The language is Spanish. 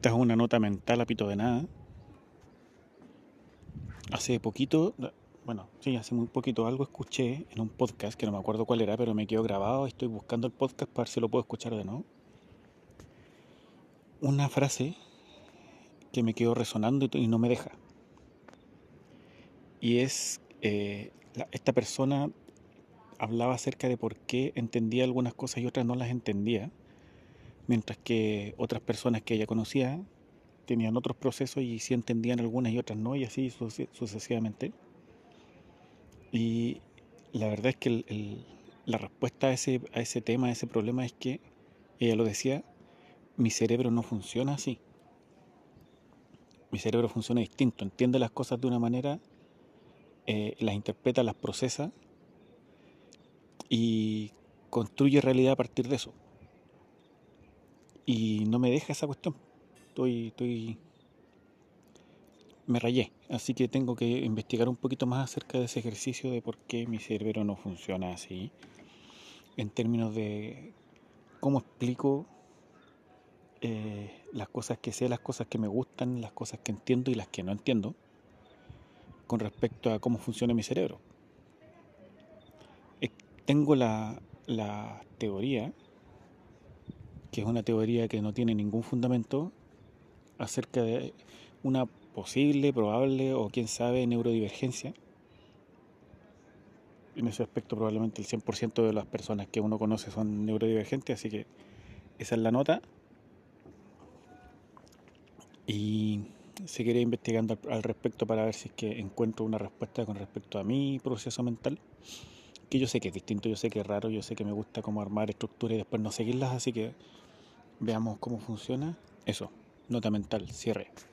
Esta es una nota mental a pito de nada. Hace poquito, bueno, sí, hace muy poquito algo escuché en un podcast, que no me acuerdo cuál era, pero me quedó grabado. Estoy buscando el podcast para ver si lo puedo escuchar de nuevo. Una frase que me quedó resonando y no me deja. Y es, esta persona hablaba acerca de por qué entendía algunas cosas y otras no las entendía, mientras que otras personas que ella conocía tenían otros procesos y sí entendían algunas y otras no, y así sucesivamente. Y la verdad es que la respuesta a ese tema, a ese problema, es que, ella lo decía, mi cerebro no funciona así. Mi cerebro funciona distinto, entiende las cosas de una manera, las interpreta, las procesa y construye realidad a partir de eso. Y no me deja esa cuestión. Me rayé, así que tengo que investigar un poquito más acerca de ese ejercicio de por qué mi cerebro no funciona así, en términos de cómo explico las cosas que sé, las cosas que me gustan, las cosas que entiendo y las que no entiendo con respecto a cómo funciona mi cerebro. Eh, Tengo la teoría, que es una teoría que no tiene ningún fundamento, acerca de una posible, probable o quién sabe neurodivergencia. En ese aspecto probablemente el 100% de las personas que uno conoce son neurodivergentes, así que esa es la nota. Y seguiré investigando al respecto para ver si es que encuentro una respuesta con respecto a mi proceso mental, que yo sé que es distinto, yo sé que es raro, yo sé que me gusta cómo armar estructuras y después no seguirlas, así que veamos cómo funciona. Eso, nota mental, cierre.